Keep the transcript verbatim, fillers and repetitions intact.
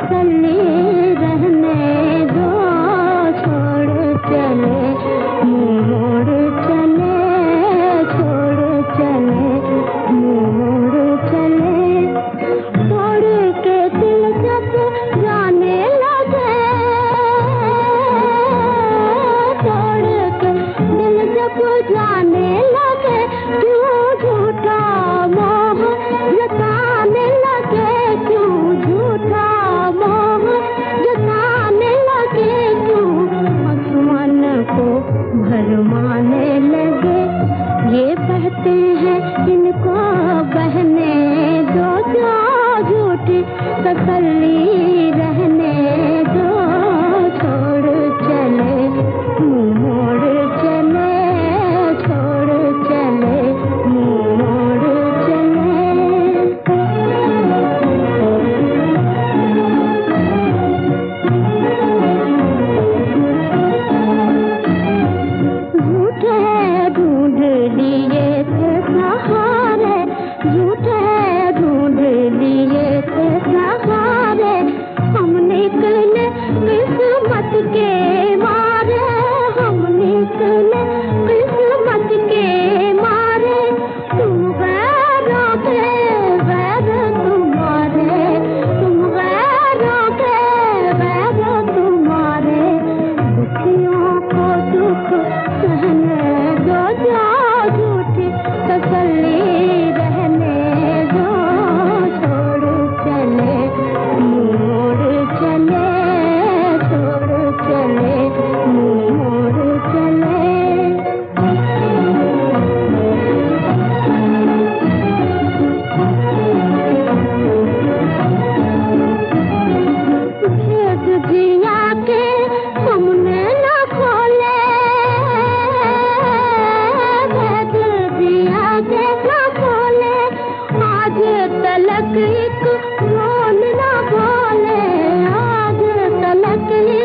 तसल्ली रहने दो, छोड़ चले मुँह मोड़ चले, छोड़ चले मुँह मोड़ चले। तोड़ के दिल जब जाने लगे, तोड़ के दिल जब जाने लगे, क्यों झूठा मोह जताने लगे, क्यों झूठा मोह जताने लगे, क्यों आसमान को भरमाने लगे। ये बहते हैं इनको बहने दो, जो झूठी तसल्ली रहने दो, छोड़ चले मुँह मोड़ चले, छोड़ चले मुँह मोड़ चले। झूठे ढूंढ लिए थे सहारे, झूठे ढूंढ लिए थे सहारे, हम निकले किस्मत के मारे, हम निकले किस्मत के मारे। तुम गैरों के गैर तुम्हारे, तुम गैरों के गैर तुम्हारे। दुखियों को दुख सहने दो, जो झूठी तसल्ली रहने दो, छोड़ चले मुँह मोड़ चले, छोड़ चले मुँह मोड़ चले। भेद जिया के हमने न खोले, भेद जिया के न खोले, आज तलक एक बोल न बोले, आज तलक